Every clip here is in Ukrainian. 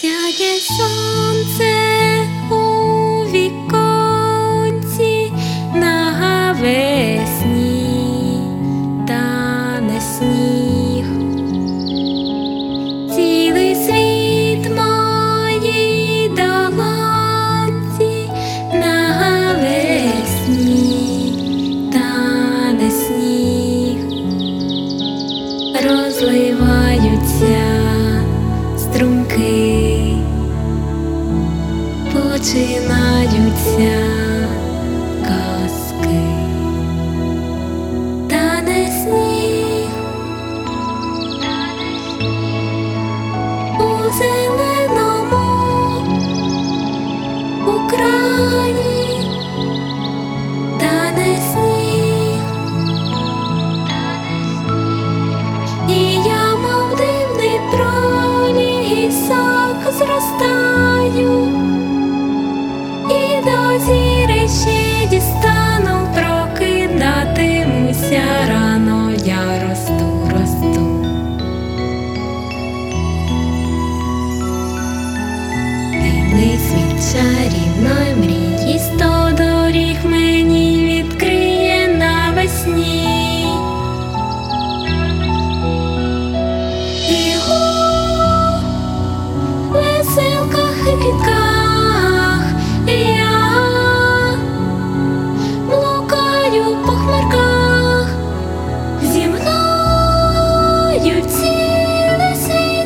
Сяє сонце у віконці, навесні тане сніг. Цілий світ моїй долонці, навесні тане сніг. Розливаються струмки, починаються казки. Тане сніг у зеленому Україні, тане сніг, і я, мов дивний пролісок, зростаю, і до зіри ще дістану, прокидатимуся рано, я росту, росту. Дивний світ чарівної мрії, 100 доріг мені відкриє навесні. І у веселках і квітках я блукаю по хмарках, зі мною цілий світ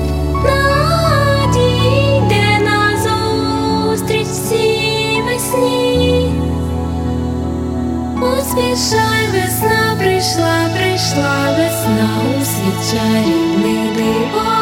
надійде назустріч всій весні. Поспішай, весна прийшла, прийшла весна, у світ чарівний диво.